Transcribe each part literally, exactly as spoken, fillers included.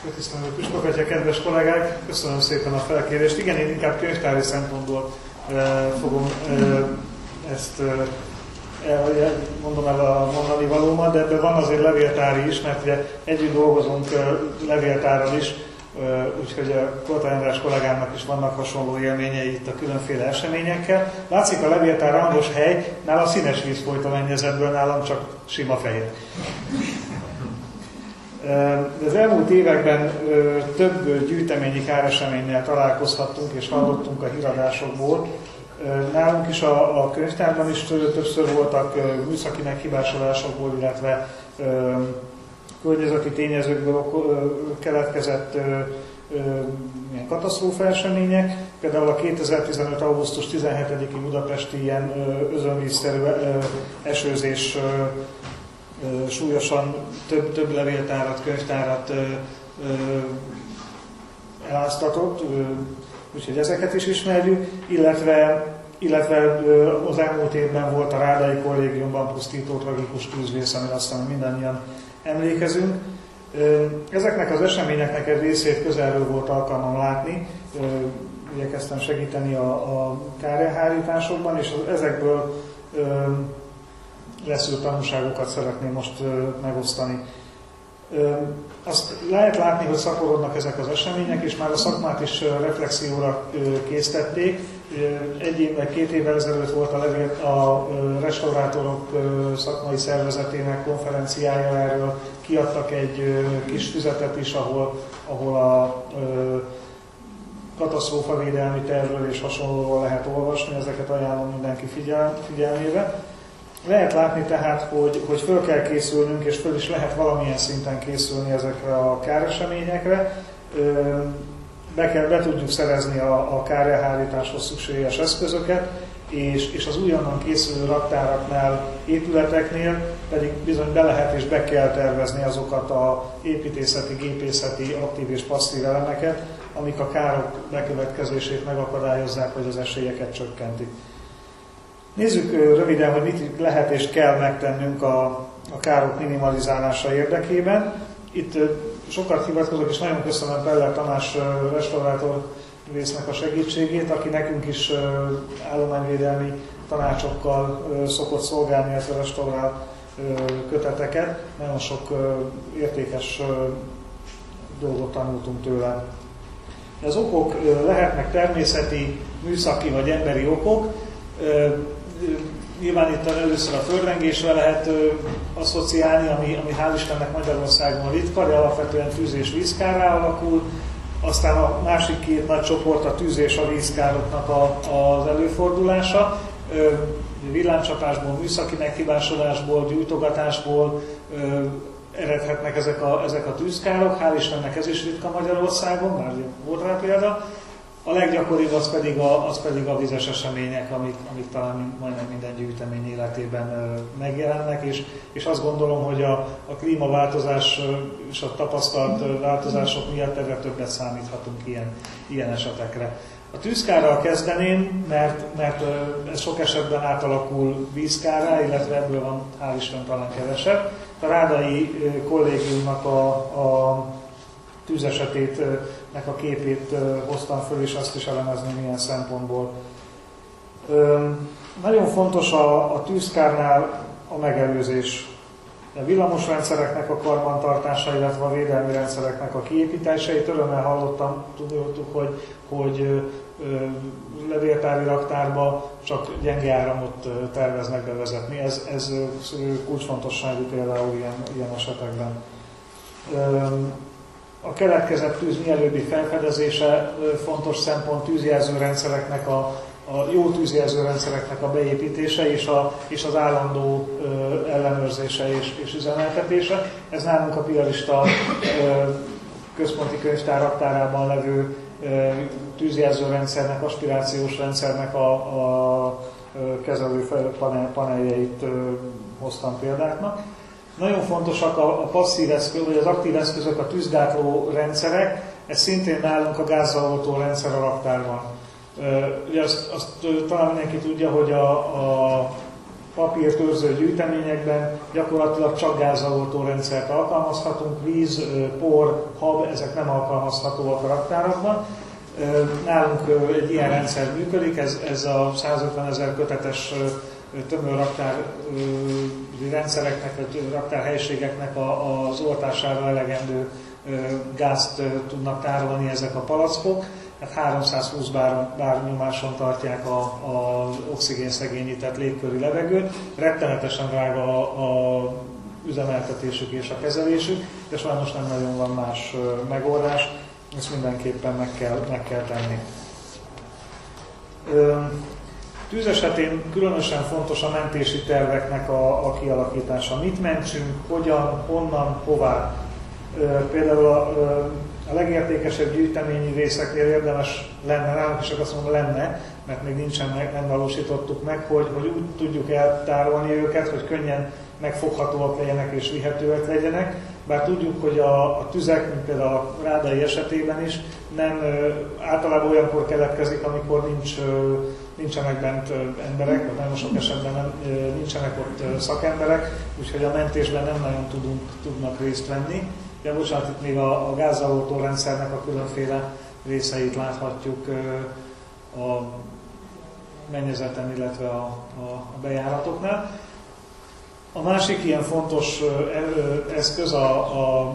Köszönöm, Püspök, kedves kollégák, köszönöm szépen a felkérést. Igen, én inkább könyvtári szempontból e, fogom e, ezt e, mondom el a mondani valómat, de ebben van azért levéltári is, mert ugye együtt dolgozunk e, levéltárral is, e, úgyhogy a Koltai András kollégámnak is vannak hasonló élményei itt a különféle eseményekkel. Látszik a levéltár rangos hely, nála színes víz folyt a mennyezetből, nálam csak sima fehér. De az elmúlt években több gyűjteményi káreseménnyel találkozhattunk és hallottunk a híradásokból. Nálunk is a, a könyvtárban is többször voltak műszaki meghibásodásokból, illetve környezeti tényezőkből keletkezett ilyen katasztrófaesemények. Például a kétezer-tizenöt. augusztus tizenhetediki budapesti ilyen özönvízszerű esőzés súlyosan több, több levéltárat, könyvtárat ö, ö, eláztatott, ö, úgyhogy ezeket is ismerjük, illetve, illetve ö, az elmúlt évben volt a Rádai Kollégiumban pusztító tragikus tűzvész, amire aztán mindannyian emlékezünk. Ö, ezeknek az eseményeknek egy részét közelről volt alkalmam látni, ö, igyekeztem segíteni a, a kárelhárításokban, és az, ezekből ö, leszűrt tanulságokat szeretném most ö, megosztani. Ö, azt lehet látni, hogy szaporodnak ezek az események, és már a szakmát is ö, reflexióra ö, késztették. Ö, egy évvel, két évvel ezelőtt volt a, levél, a ö, restaurátorok ö, szakmai szervezetének konferenciája, erről kiadtak egy ö, kis füzetet is, ahol, ahol a ö, katasztrófavédelmi tervről és hasonlóról lehet olvasni, ezeket ajánlom mindenki figyel, figyelmébe. Lehet látni tehát, hogy, hogy föl kell készülnünk, és föl is lehet valamilyen szinten készülni ezekre a káreseményekre. Be, kell, be tudjuk szerezni a, a kárelhárításhoz szükséges eszközöket, és, és az újonnan készülő raktáraknál, épületeknél pedig bizony be lehet és be kell tervezni azokat az építészeti, gépészeti, aktív és passzív elemeket, amik a károk bekövetkezését megakadályozzák, vagy az esélyeket csökkentik. Nézzük röviden, hogy mit lehet és kell megtennünk a, a károk minimalizálása érdekében. Itt sokat hivatkozok, és nagyon köszönöm Peller Tamás restaurátor résznek a segítségét, aki nekünk is állományvédelmi tanácsokkal szokott szolgálni, illetve restaurál köteteket. Nagyon sok értékes dolgot tanultunk tőle. Az okok lehetnek természeti, műszaki vagy emberi okok. Nyilván itt először a földrengésre lehet ö, asszociálni, ami, ami hál' Istennek Magyarországon ritka, de alapvetően tűz- és vízkárrá alakul. Aztán a másik két nagy csoport a tűz- és a vízkároknak a, az előfordulása. Ö, villámcsapásból, műszaki meghibásodásból, gyújtogatásból ö, eredhetnek ezek a, ezek a tűzkárok. Hál' Istennek ez is ritka Magyarországon, már volt rá példa. A leggyakoribb az pedig a, az pedig a vizes események, amik, amik talán majdnem minden gyűjtemény életében megjelennek, és, és azt gondolom, hogy a, a klímaváltozás és a tapasztalt változások miatt egyre többet számíthatunk ilyen, ilyen esetekre. A tűzkárral kezdeném, mert, mert ez sok esetben átalakul vízkárrá, illetve ebből van hál' Isten talán kevesebb. A Rádai Kollégiumnak a, a tűzesetétnek a képét hoztam föl, és azt is elemezni milyen szempontból. Nagyon fontos a, a tűzkárnál a megelőzés. A villamosrendszereknek a karbantartása, illetve a védelmi rendszereknek a kiépítéseit. Örömmel hallottam, tudjuk, hogy, hogy levéltári raktárba csak gyenge áramot terveznek bevezetni. Ez, ez kulcsfontosságú például ilyen, ilyen esetekben. A keletkezett tűz mielőbbi felfedezése fontos szempont, tűzjelzőrendszereknek a, a jó tűzjelzőrendszereknek a beépítése és, a, és az állandó ö, ellenőrzése és, és üzemeltetése. Ez nálunk a Piarista ö, központi könyvtár raktárában levő ö, tűzjelzőrendszernek, aspirációs rendszernek a, a kezelő panel, paneljeit ö, hoztam példáknak. Nagyon fontosak a, a passzív eszköz, vagy az aktív eszközök, a tűzgátló rendszerek, ez szintén nálunk a gázzal oltó rendszer a raktárban. Ugye azt, azt talán mindenki tudja, hogy a, a papírt őrző gyűjteményekben gyakorlatilag csak gázzavoltó rendszert alkalmazhatunk, víz, por, hab, ezek nem alkalmazhatóak a raktárokban. Nálunk egy ilyen rendszer működik, ez, ez a százötvenezer kötetes tömör raktári rendszereknek, vagy raktárhelyiségeknek az oltására elegendő gázt tudnak tárolni ezek a palackok. Hát háromszázhúsz bár, bár nyomáson tartják az oxigénszegényített légköri levegőt. Rettenetesen drága a, a üzemeltetésük és a kezelésük, és sajnos nem nagyon van más megoldás, ezt mindenképpen meg kell, meg kell tenni. Tűz esetén különösen fontos a mentési terveknek a, a kialakítása. Mit mentsünk, hogyan, honnan, hová. Például a, a legértékesebb gyűjteményi részeknél érdemes lenne, nálunk is azt mondom lenne, mert még nincsen, meg, nem valósítottuk meg, hogy, hogy úgy tudjuk eltárolni őket, hogy könnyen megfoghatóak legyenek és vihetőek legyenek. Bár tudjuk, hogy a, a tüzek, mint például a rádai esetében is, nem általában olyankor keletkezik, amikor nincs, nincsenek bent emberek, vagy nagyon sok esetben nem, nincsenek ott szakemberek, úgyhogy a mentésben nem nagyon tudunk, tudnak részt venni. De bocsánat, itt még a, a gázzavoltó rendszernek a különféle részeit láthatjuk a mennyezeten, illetve a, a, a bejáratoknál. A másik ilyen fontos eszköz a, a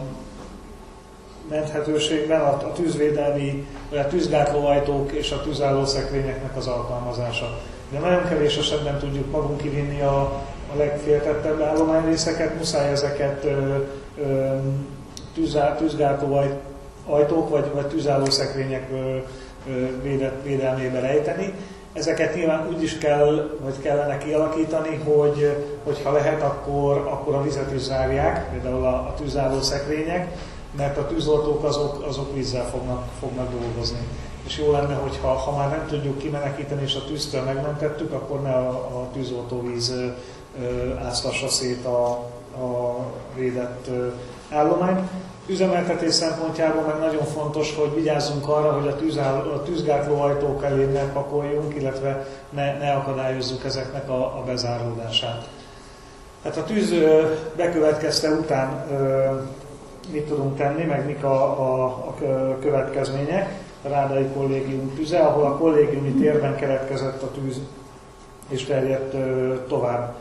menthetőségben a, a tűzvédelmi, vagy a tűzgátlóajtók és a tűzálló szekrényeknek az alkalmazása. De nagyon kevés esetben tudjuk magunk kivinni a, a legféltettebb állományrészeket, muszáj ezeket ö, ö, tűzá, tűzgátlóajtók vagy, vagy tűzálló szekrények ö, ö, védett, védelmébe rejteni. Ezeket nyilván úgy is kell, vagy kellene kialakítani, hogy hogyha lehet, akkor, akkor a vizet is zárják, például a, a tűzálló szekrények, mert a tűzoltók azok, azok vízzel fognak, fognak dolgozni. És jó lenne, hogyha ha már nem tudjuk kimenekíteni és a tűztől megmentettük, akkor ne a, a tűzoltóvíz áztassa szét a, a védett állományt. Üzemeltetés szempontjából meg nagyon fontos, hogy vigyázzunk arra, hogy a, tűzáll, a tűzgátlóajtók elé ne pakoljunk, illetve ne, ne akadályozzuk ezeknek a, a bezáródását. Hát a tűz bekövetkezte után mit tudunk tenni, meg mik a, a, a következmények. A Rádai Kollégium tüze, ahol a kollégiumi térben keletkezett a tűz és terjedt tovább.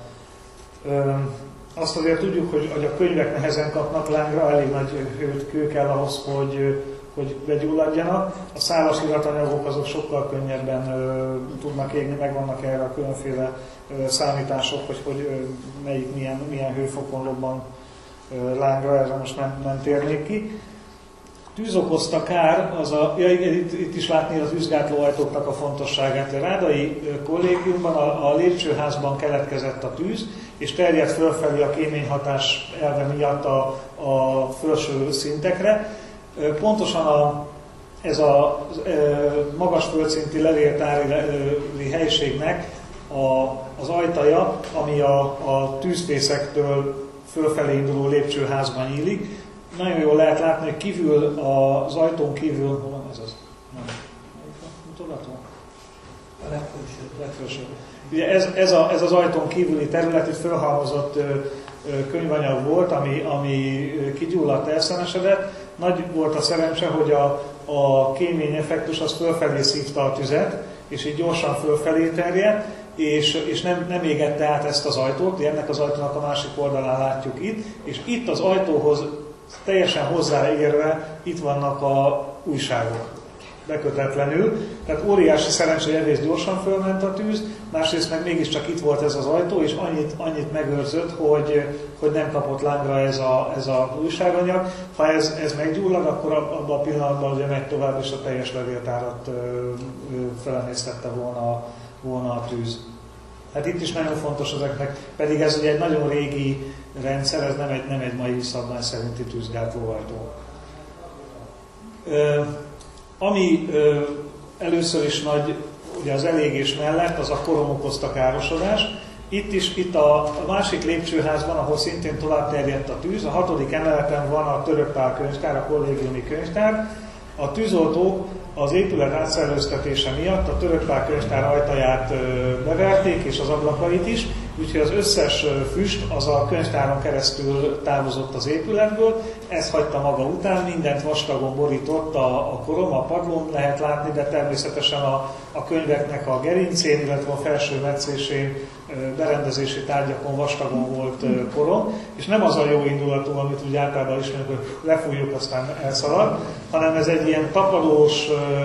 Azt azért tudjuk, hogy, hogy a könyvek nehezen kapnak lángra, elég nagy hőt, kő kell ahhoz, hogy, hogy begyulladjanak. A szálas iratanyagok azok sokkal könnyebben ö, tudnak égni, meg vannak erre a különféle ö, számítások, hogy, hogy ö, melyik milyen, milyen hőfokon lobban ö, lángra, erre most nem, nem térnék ki. Tűz okozta kár, az a, ja, itt, itt is látni az tűzgátlóajtóknak a fontosságát. A Rádai Kollégiumban, a, a lépcsőházban keletkezett a tűz, és terjedt fölfelé a kéményhatás elve miatt a, a felső szintekre. Pontosan a, ez a magas földszinti levéltári helyiségnek a, az ajtaja, ami a, a tűzfészektől fölfelé induló lépcsőházban nyílik. Nagyon jól lehet látni, hogy kívül, az ajtón kívül, hol van ez az? Nem. Mutogató? A legfelső. legfelső. Ugye ez, ez, a, ez az ajtón kívüli terület, itt fölhalmozott ö, ö, könyvanyag volt, ami, ami kigyulladt, elszenesedett. Nagy volt a szerencse, hogy a, a kémény effektus az fölfelé szívta a tüzet, és így gyorsan fölfelé terjedt, és, és nem, nem égette át ezt az ajtót, ennek az ajtónak a másik oldalán látjuk itt, és itt az ajtóhoz teljesen hozzáérve itt vannak a újságok, bekötetlenül. Tehát óriási szerencsé, hogy egyrészt gyorsan fölment a tűz, másrészt meg mégiscsak itt volt ez az ajtó, és annyit, annyit megőrzött, hogy, hogy nem kapott lángra ez a, ez a újságanyag. Ha ez, ez meggyullad, akkor abban a pillanatban ugye megy tovább, és a teljes levéltárat felemésztette volna, volna a tűz. Hát itt is nagyon fontos ezeknek, pedig ez ugye egy nagyon régi rendszer, ez nem egy, nem egy mai szabvány szerinti tűzgátlóajtó. Ö, ami ö, először is nagy, ugye az elégés mellett, az a korom okozta károsodás. Itt is, itt a, a másik lépcsőházban, ahol szintén tovább terjedt a tűz, a hatodik emeleten van a Török Pál könyvtár, a kollégiumi könyvtár. A tűzoltók az épület átszellőztetése miatt a Törökpál könyvtár ajtaját beverték, és az ablakait is, úgyhogy az összes füst az a könyvtáron keresztül távozott az épületből, ez hagyta maga után, mindent vastagon borított a, a korom, a padlón lehet látni, de természetesen a, a könyveknek a gerincén, illetve a felső metszésén, berendezési tárgyakon vastagon volt korom, és nem az a jó indulatú, amit úgy általában ismerünk, hogy lefújjuk, aztán elszalad, hanem ez egy ilyen tapadós,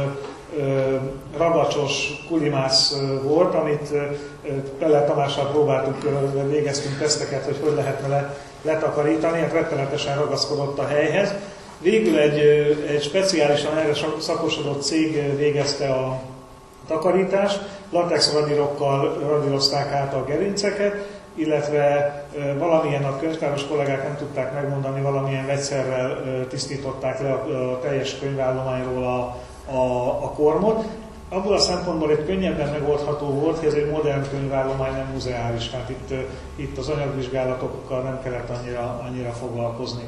ragacsos kulimász volt, amit Peller Tamással próbáltuk, végeztünk teszteket, hogy hogy lehetne le, letakarítani, hát rettenetesen ragaszkodott a helyhez. Végül egy, egy speciálisan erre szakosodott cég végezte a takarítást, latex radírokkal radírozták át a gerinceket, illetve valamilyen, a könyvtáros kollégák nem tudták megmondani, valamilyen vegyszerrel tisztították le a teljes könyvállományról a, a, a kormot. Abból a szempontból egy könnyebben megoldható volt, hogy ez egy modern könyvállomány, nem muzeális, tehát itt, itt az anyagvizsgálatokkal nem kellett annyira, annyira foglalkozni.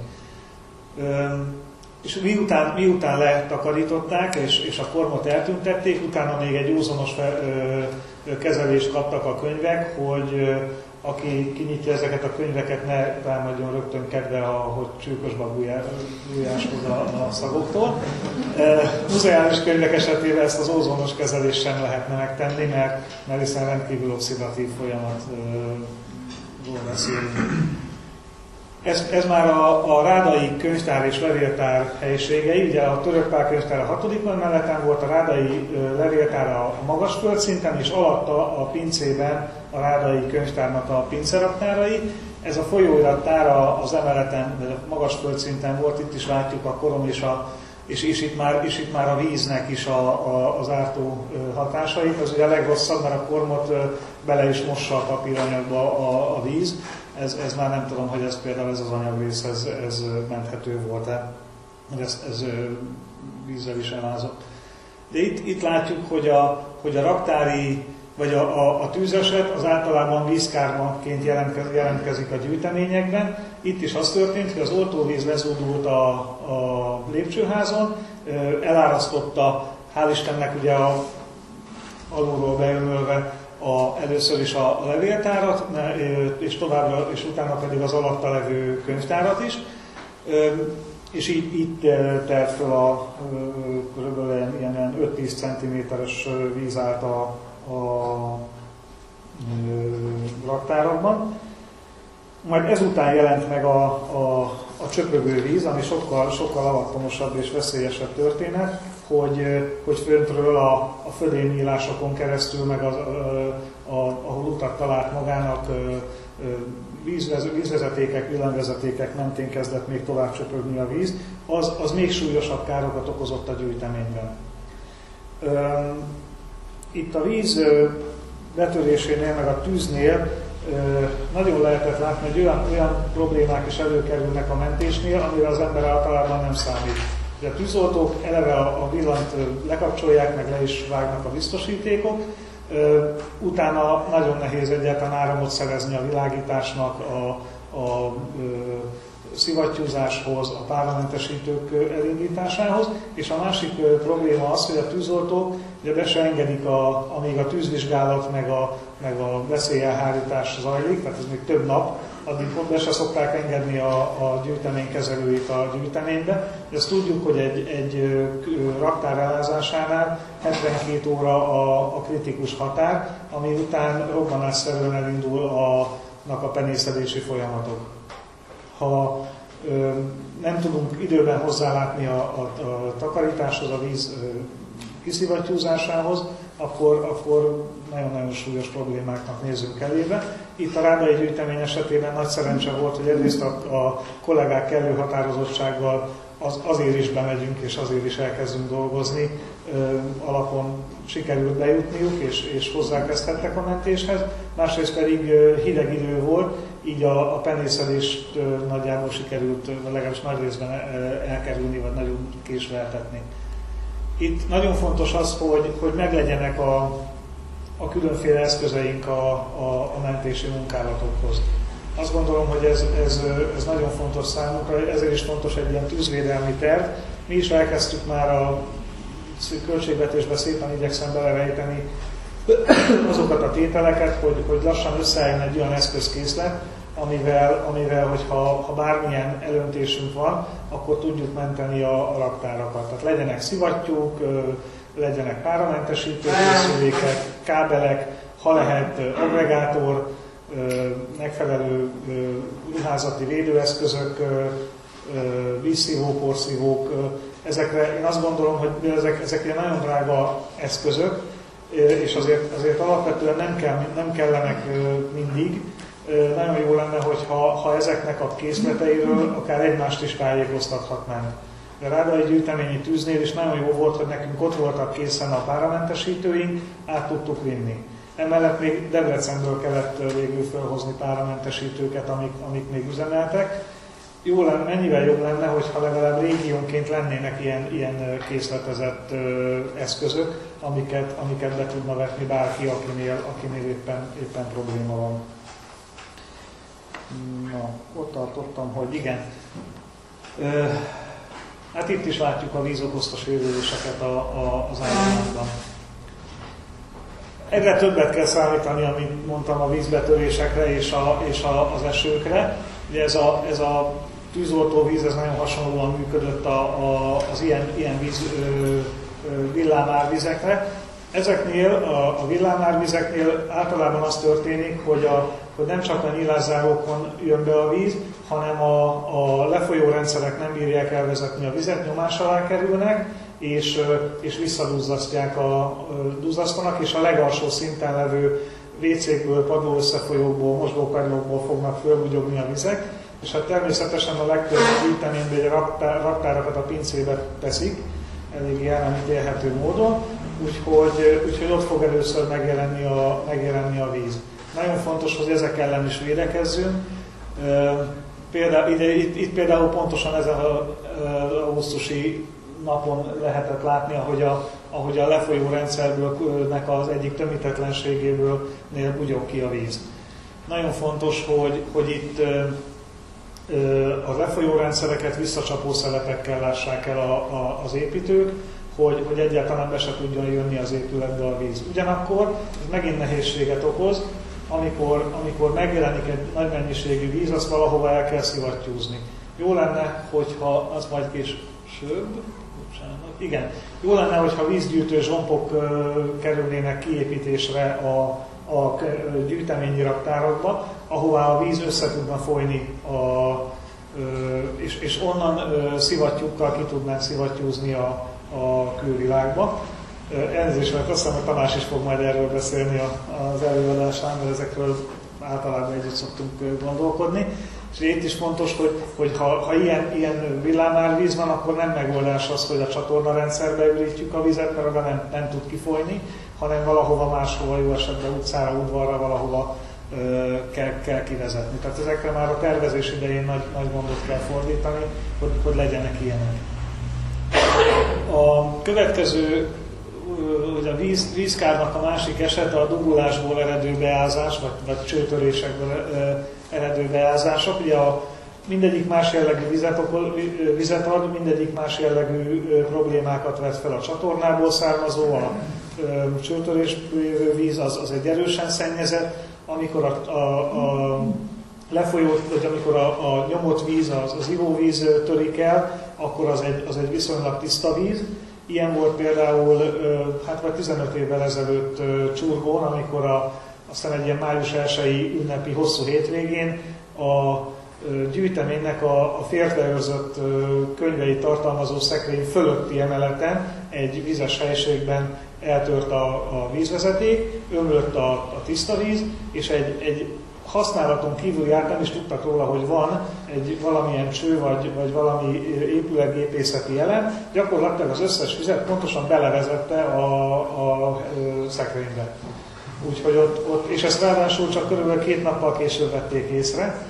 És miután, miután letakarították és, és a kormot eltüntették, utána még egy józanos fel, ö, kezelést kaptak a könyvek, hogy ö, aki kinyitja ezeket a könyveket, ne támadjon rögtön kedve, ahogy csülkösbe bújáshoz a, a szagoktól. E, muzeális könyvek esetében ezt az ózonos kezelést sem lehetne megtenni, mert, mert hiszen rendkívül oxidatív folyamatról beszélünk. Ez, ez már a, a Rádai könyvtár és levéltár helyiségei, ugye a Törökpál könyvtár a hatodik melleten volt, a Rádai levéltár a magas földszinten, és alatta a pincében a Rádai könyvtárnak a pinceraktárai. Ez a folyóirattár az emeleten, a magas földszinten volt, itt is látjuk a korom és, a, és, és, itt, már, és itt már a víznek is a, a, az ártó hatásait. Ez ugye a legrosszabb, mert a kormot bele is mossa a papíranyagba a, a víz. Ez, ez már nem tudom, hogy ez például ez az anyagrész, ez, ez menthető volt-e, hogy ez, ez vízzel is elázott. De itt, itt látjuk, hogy a, hogy a raktári, vagy a, a, a tűzeset az általában vízkármaként jelentkezik a gyűjteményekben. Itt is az történt, hogy az oltóvíz lezúdult a, a lépcsőházon, elárasztotta, hál' Istennek ugye a, alulról beömölve, A, először is a levéltárat, és továbbra, és utána pedig az alatta levő könyvtárat is. És így, így telt fel a kb. Ilyen öt-tíz centiméteres víz állt a, a raktárokban. Majd ezután jelent meg a, a, a csöpögő víz, ami sokkal, sokkal alattomosabb és veszélyesebb történet, hogy, hogy föntről a, a födénynyílásokon keresztül, meg az, a, a, ahol utat talált magának, vízvez, vízvezetékek, villanyvezetékek mentén kezdett még tovább csöpögni a víz, az, az még súlyosabb károkat okozott a gyűjteményben. Itt a víz betörésénél, meg a tűznél nagyon lehetett látni, hogy olyan, olyan problémák is előkerülnek a mentésnél, amire az ember általában nem számít. Ugye a tűzoltók eleve a villanyt lekapcsolják, meg le is vágnak a biztosítékok, utána nagyon nehéz egyáltalán áramot szerezni a világításnak, a, a szivattyúzáshoz, a páramentesítők elindításához, és a másik probléma az, hogy a tűzoltók ugye be se engedik, a, amíg a tűzvizsgálat meg a, meg a veszélyelhárítás zajlik, tehát ez még több nap, addig be se szokták engedni a, a gyűjteménykezelőit a gyűjteménybe. Ezt tudjuk, hogy egy, egy raktár elázásánál hetvenkét óra a, a kritikus határ, ami után robbanásszerűen elindul a, a penészedési folyamatok. Ha ö, nem tudunk időben hozzálátni a, a, a takarításhoz, a víz ö, kiszivattyúzásához, akkor, akkor nagyon-nagyon súlyos problémáknak nézünk elébe. Itt a Rádai gyűjtemény esetében nagy szerencse volt, hogy egyrészt a, a kollégák kellő határozottsággal az, azért is bemegyünk és azért is elkezdünk dolgozni, ö, alapon sikerült bejutniuk és, és hozzákezdhettek a mentéshez. Másrészt pedig ö, hideg idő volt, így a, a penészedést ö, nagyjából sikerült, legalábbis nagy részben elkerülni, vagy nagyon késve eltetni. Itt nagyon fontos az, hogy, hogy meglegyenek a, a különféle eszközeink a, a, a mentési munkálatokhoz. Azt gondolom, hogy ez, ez, ez nagyon fontos számunkra, ezért is fontos egy ilyen tűzvédelmi terv, Mi is elkezdtük már a költségvetésbe szépen igyekszem belerejteni azokat a tételeket, hogy, hogy lassan összeálljon egy olyan eszközkészlet, amivel, amivel hogyha ha bármilyen elöntésünk van, akkor tudjuk menteni a, a raktárakat. Tehát legyenek szivattyúk, legyenek páramentesítő készülékek, kábelek, ha lehet aggregátor, megfelelő ruházati védőeszközök, vízszívók, porszívók. Ezekre én azt gondolom, hogy ezek, ezek nagyon drága eszközök, és azért, azért alapvetően nem, kell, nem kellenek mindig. Nagyon jó lenne, hogyha ha ezeknek a készleteiről akár egymást is tájékoztathatnánk. De Rádai gyűjteményi tűznél is nagyon jó volt, hogy nekünk ott voltak készen a páramentesítőink, át tudtuk vinni. Emellett még Debrecenből kellett végül felhozni páramentesítőket, amik, amik még üzemeltek. Jó lenne, mennyivel jobb lenne, hogyha legalább régiónként lennének ilyen, ilyen készletezett ö, eszközök, amiket, amiket be tudna vetni bárki, akinél, akinél éppen, éppen probléma van. Na, ott tartottam, hogy igen. Ö, hát itt is látjuk a víz okozta sérüléseket a, a, az állományban. Egyre többet kell számítani, amit mondtam, a vízbetörésekre és, a, és a, az esőkre. Ugye ez a, ez a tűzoltóvíz, ez nagyon hasonlóan működött a, a, az ilyen, ilyen víz, ö, ö, villámárvizekre. Ezeknél, a, a villámárvizeknél általában az történik, hogy, a, hogy nem csak a nyílászárókon jön be a víz, hanem a, a lefolyó rendszerek nem bírják elvezetni a vizet, nyomás alá kerülnek, és, és visszaduzzasztják, a, duzzasztanak, és a legalsó szinten levő vécékből, padló összefolyókból, mosdókagylókból fognak fölbugyogni a vizek, és hát természetesen a legtöbb gyűjteményben egy raktár, raktárakat a pincébe teszik, eléggé el nem ítélhető módon, úgyhogy, úgyhogy ott fog először megjelenni a, megjelenni a víz. Nagyon fontos, hogy ezek ellen is védekezzünk. Például, ide, itt, itt például pontosan ezen az augusztusi napon lehetett látni, ahogy a, ahogy a lefolyó rendszerből az egyik tömítetlenségéből bugyog ki a víz. Nagyon fontos, hogy, hogy itt a lefolyó rendszereket visszacsapó szelepekkel lássák el a, a, az építők, hogy, hogy egyáltalán be se tudjon jönni az épületbe a víz. Ugyanakkor ez megint nehézséget okoz, amikor, amikor megjelenik egy nagy mennyiségű víz, azt valahova el kell szivattyúzni. Jó lenne, hogyha az majd később, igen, jó lenne, hogyha vízgyűjtő zsompok kerülnének kiépítésre a, a gyűjteményi raktárokba, ahová a víz össze tudna folyni, a, és, és onnan szivattyúkkal ki tudnánk szivattyúzni a, a külvilágba. Elnézést, mert azt hiszem, hogy Tamás is fog majd erről beszélni az előadásán, mert ezekről általában együtt szoktunk gondolkodni. És itt is fontos, hogy, hogy ha, ha ilyen, ilyen villámárvíz van, akkor nem megoldás az, hogy a csatornarendszerbe ürítjük a vizet, mert oda nem, nem tud kifolyni, hanem valahova máshova, jó esetben utcára, udvarra, valahova ö, kell, kell kivezetni. Tehát ezekre már a tervezés idején nagy, nagy gondot kell fordítani, hogy, hogy legyenek ilyenek. A következő, hogy a víz, vízkárnak a másik esete a dugulásból eredő beázás, vagy, vagy csőtörésekből eredő beázások. Ugye a, mindegyik más jellegű vizet, vizet ad, mindegyik más jellegű problémákat vet fel a csatornából származó, a csőtörésből jövő víz az, az egy erősen szennyezett, amikor a, a, a lefolyó, vagy amikor a, a nyomott víz, az, az ivóvíz törik el, akkor az egy, az egy viszonylag tiszta víz. Ilyen volt például hát vagy tizenöt évvel ezelőtt Csurgón, amikor a, aztán egy ilyen május elsei ünnepi hosszú hétvégén a gyűjteménynek a, a félreőrzött könyveit tartalmazó szekrény fölötti emeleten egy vizes helységben eltört a, a vízvezeték, ömlött a, a tiszta víz, és egy, egy használaton kívül járt, nem is tudtak róla, hogy van egy valamilyen cső, vagy, vagy valami épületgépészeti elem, gyakorlatilag az összes vizet pontosan belevezette a, a, a szekrénybe. Úgyhogy ott, ott, és ezt ráadásul csak körülbelül két nappal később vették észre.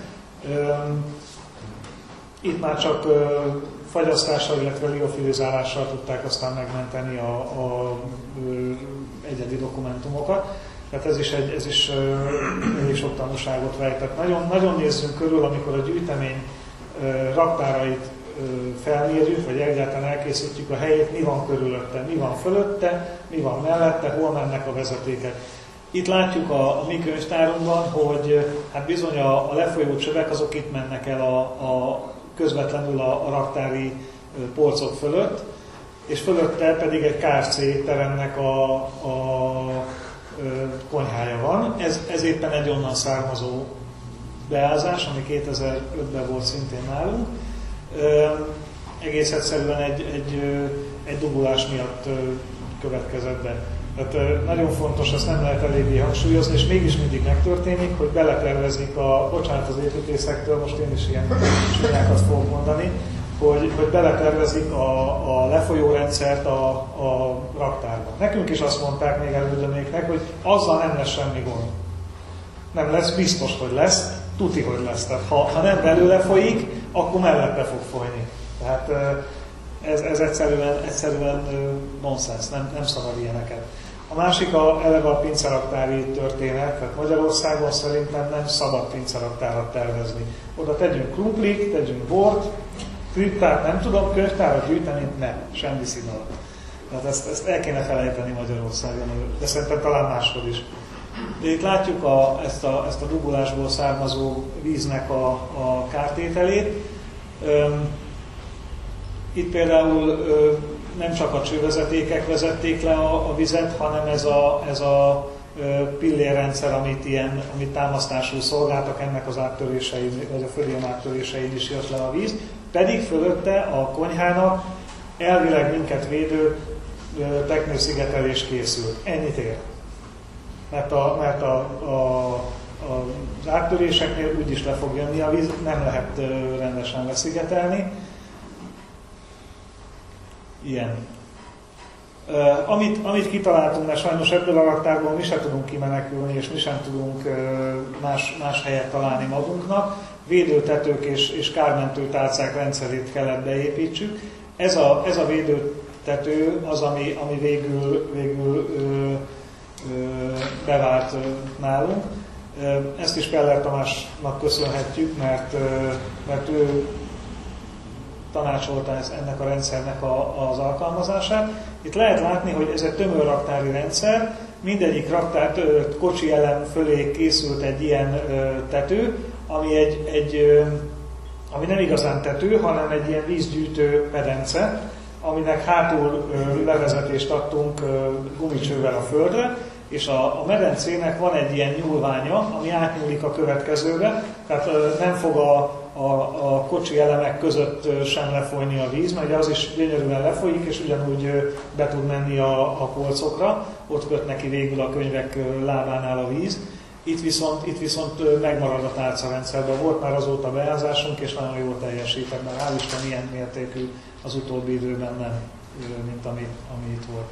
Itt már csak fagyasztással, illetve liofilizálással tudták aztán megmenteni a, a egyedi dokumentumokat. Tehát ez is, egy, ez is elég sok tanúságot rejtett. Nagyon, nagyon nézzünk körül, amikor a gyűjtemény raktárait felmérjük, vagy egyáltalán elkészítjük a helyét, mi van körülötte, mi van fölötte, mi van mellette, hol mennek a vezetékek. Itt látjuk a, a mi könyvtárunkban, hogy hát bizony a, a lefolyó csövek azok itt mennek el a, a közvetlenül a, a raktári polcok fölött, és fölötte pedig egy ká ef cé étteremnek a, a konyhája van. Ez, ez éppen egy onnan származó beázás, ami kétezer-ötben volt szintén nálunk. Egész egyszerűen egy, egy, egy dugulás miatt következett be. Tehát nagyon fontos, ezt nem lehet eléggé hangsúlyozni, és mégis mindig megtörténik, hogy beletervezik a, bocsánat az építészektől, most én is ilyen csúnyákat fogok mondani, hogy, hogy beletervezik a, a lefolyórendszert a, a raktárba. Nekünk is azt mondták még elődöméknek, hogy azzal nem lesz semmi gond. Nem lesz, biztos, hogy lesz, tuti, hogy lesz. Tehát ha, ha nem belőle folyik, akkor mellette fog folyni. Tehát ez, ez egyszerűen, egyszerűen nonsens, nem, nem szabad ilyeneket. A másik a, eleve a pinceraktári történet, tehát Magyarországon szerintem nem szabad pinceraktárat tervezni. Oda tegyünk krumplit, tegyünk bort, kriptát nem tudom, könyvtárat gyűjteni, nem, semmi szín alatt. Tehát ezt, ezt el kéne felejteni Magyarországon, de szerintem talán máshol is. De itt látjuk a, ezt, a, ezt a dugulásból származó víznek a, a kártételét. Itt például nem csak a csővezetékek vezették le a, a vizet, hanem ez a, ez a pillérrendszer, amit, ilyen, amit támasztásul szolgáltak, ennek az áttörésein, vagy a födém áttörésein is jött le a víz. Pedig fölötte a konyhának elvileg minket védő teknőszigetelés készült. Ennyit ér. Mert, a, mert a, a, a, az áttöréseknél úgyis le fog jönni a víz, nem lehet rendesen leszigetelni. Ilyen. Uh, amit, amit kitaláltunk, mert sajnos ebből a raktárból mi sem tudunk kimenekülni, és mi sem tudunk uh, más, más helyet találni magunknak, védőtetők és, és kármentő tálcák rendszerét kellett beépítsük. Ez a, ez a védőtető az, ami, ami végül, végül uh, uh, bevált uh, nálunk. Uh, ezt is Keller Tamásnak köszönhetjük, mert, uh, mert ő tanácsolta ennek a rendszernek a, az alkalmazását. Itt lehet látni, hogy ez egy tömör raktári rendszer, mindegyik raktár kocsi elem fölé készült egy ilyen tető, ami, egy, egy, ami nem igazán tető, hanem egy ilyen vízgyűjtő pedence, aminek hátul levezetést adtunk gumicsővel a földre, és a, a medencének van egy ilyen nyúlványa, ami átnyúlik a következőbe, tehát nem fog a A, a kocsi elemek között sem lefolyni a víz, mert az is gyönyörűen lefolyik, és ugyanúgy be tud menni a, a polcokra, ott köt neki végül a könyvek lábánál a víz. Itt viszont, itt viszont megmarad a tálcarendszerben. Volt már azóta beázásunk, és nagyon jól teljesített, mert hál' Isten ilyen mértékű az utóbbi időben nem, mint ami, ami itt volt.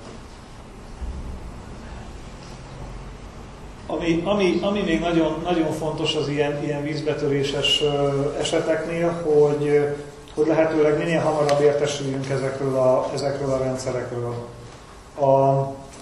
Ami, ami, ami még nagyon, nagyon fontos az ilyen, ilyen vízbetöréses eseteknél, hogy, hogy lehetőleg minél hamarabb értesüljünk ezekről a, ezekről a rendszerekről. A,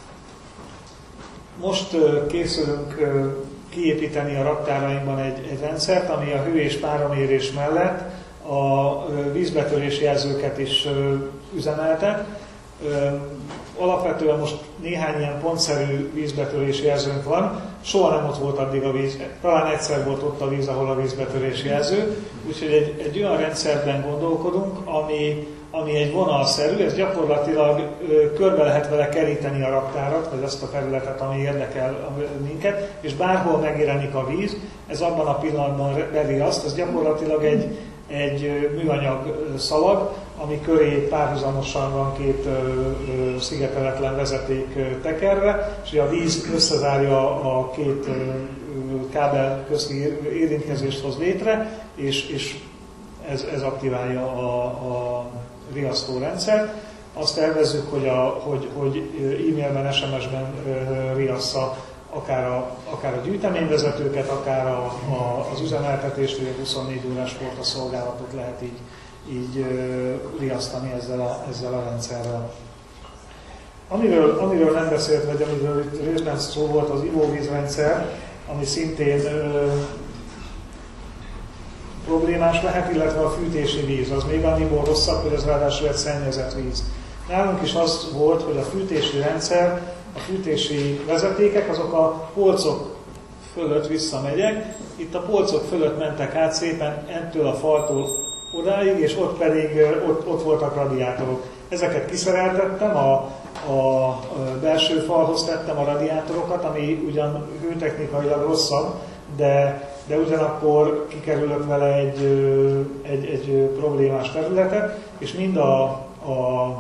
most készülünk kiépíteni a raktárainkban egy, egy rendszert, ami a hő- és páramérés mellett a vízbetörési jelzőket is üzemeltet. Alapvetően most néhány ilyen pontszerű vízbetörési jelzőnk van, soha nem ott volt addig a víz, talán egyszer volt ott a víz, ahol a vízbetörési jelző, úgyhogy egy, egy olyan rendszerben gondolkodunk, ami, ami egy vonalszerű, ez gyakorlatilag ö, körbe lehet vele keríteni a raktárat, vagy azt a területet, ami érdekel minket, és bárhol megjelenik a víz, ez abban a pillanatban beriaszt, ez gyakorlatilag egy, egy műanyag szalag, ami köré párhuzamosan van két ö, ö, szigeteletlen vezeték ö, tekerve, és a víz összezárja a két ö, kábel közti érintkezést hoz létre, és, és ez, ez aktiválja a, a riasztórendszert. Azt tervezzük, hogy, a, hogy, hogy e-mailben, es em es-ben ö, riassza akár a, akár a gyűjteményvezetőket, akár a, a, az üzemeltetést, vagy a huszonnégy órás portaszolgálatot lehet így így uh, riasztani ezzel a, ezzel a rendszerrel. Amiről, amiről nem beszélt, vagy amiről itt részben szó volt, az ivóvízrendszer, ami szintén uh, problémás lehet, illetve a fűtési víz. Az még annyiból rosszabb, hogy az ráadásul egy szennyezett víz. Nálunk is az volt, hogy a fűtési rendszer, a fűtési vezetékek, azok a polcok fölött visszamegyek. Itt a polcok fölött mentek át szépen ettől a faltól odáig, és ott pedig ott, ott voltak radiátorok. Ezeket kiszereltettem, a, a belső falhoz tettem a radiátorokat, ami ugyan hőtechnikailag rosszabb, de, de ugyanakkor kikerülök vele egy, egy, egy problémás területet, és mind a, a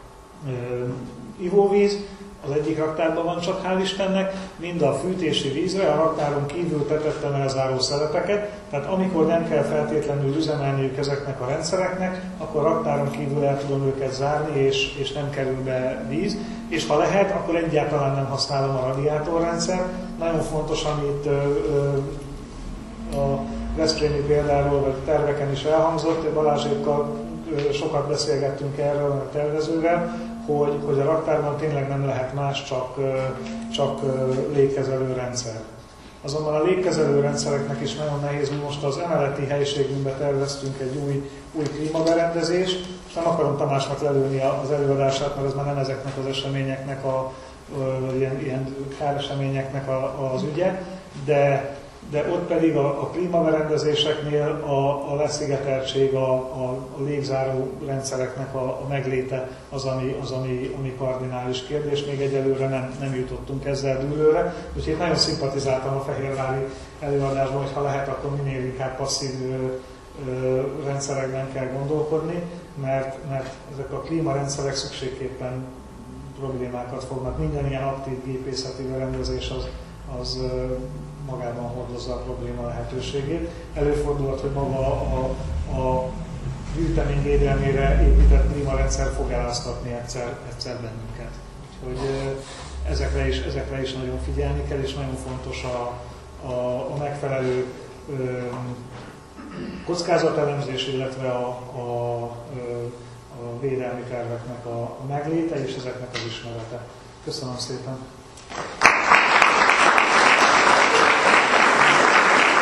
ivóvíz az egyik raktárban van csak, hál' Istennek, mind a fűtési vízre, a raktáron kívül tetettem elzáró szelepeket, tehát amikor nem kell feltétlenül üzemelniük ezeknek a rendszereknek, akkor raktáron kívül el tudom őket zárni, és, és nem kerül be víz. És ha lehet, akkor egyáltalán nem használom a radiátorrendszer. Nagyon fontos, amit ö, ö, a veszprémi példáról, vagy terveken is elhangzott, Balázsékkal sokat beszélgettünk erről a tervezővel, hogy, hogy a raktárban tényleg nem lehet más, csak, csak légkezelő rendszer. Azonban a légkezelő rendszereknek is nagyon nehéz, mi most az emeleti helyiségünkbe terveztünk egy új, új klímaberendezést, és nem akarom Tamásnak lelőni az előadását, mert ez már nem ezeknek az eseményeknek, a, ilyen, ilyen káreseményeknek a, az ügye, de de ott pedig a, a klímaberendezéseknél a, a leszigeteltség, a, a, a légzáró rendszereknek a, a megléte az, ami, az ami, ami kardinális kérdés. Még egyelőre nem, nem jutottunk ezzel dűlőre, úgyhogy nagyon szimpatizáltam a fehérvári előadásban, hogy ha lehet, akkor minél inkább passzív ö, ö, rendszerekben kell gondolkodni, mert, mert ezek a klímarendszerek szükségképpen problémákat fognak. Minden ilyen aktív gépészeti berendezés az, az magában hordozza a probléma lehetőségét. Előfordulhat, hogy maga a, a gyűjtemény védelmére épített klímarendszer fog eláztatni egyszer, egyszer bennünket. Úgyhogy ezekre is, ezekre is nagyon figyelni kell, és nagyon fontos a, a, a megfelelő ö, kockázatelemzés, illetve a, a, a védelmi terveknek a, a megléte és ezeknek az ismerete. Köszönöm szépen!